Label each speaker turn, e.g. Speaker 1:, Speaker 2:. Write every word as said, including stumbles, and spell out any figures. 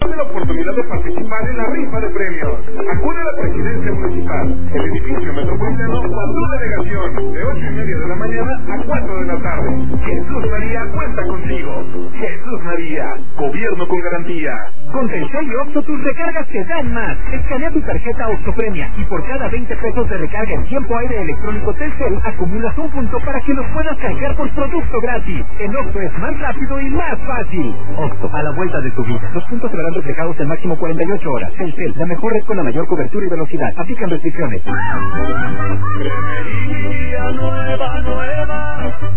Speaker 1: Date la oportunidad de participar en la rifa de premios. Acude a la presidencia municipal, el edificio metropolitano, la subdelegación, de ocho y media de la mañana a cuatro de la tarde. Jesús María cuenta contigo. Jesús María, gobierno con garantía.
Speaker 2: Con Telcel y Oxxo tus recargas te dan más. Escanea tu tarjeta Oxxo Premia y por cada veinte pesos de recarga en tiempo aire electrónico Telcel acumulas un punto para que los puedas canjear por producto gratis. En Oxxo es más rápido y más fácil. Oxxo, a la vuelta de tu vida. Los puntos se verán reflejados en máximo cuarenta y ocho horas. Telcel, la mejor red con la mayor cobertura y velocidad. Aplican restricciones.
Speaker 3: Cremería nueva, nueva.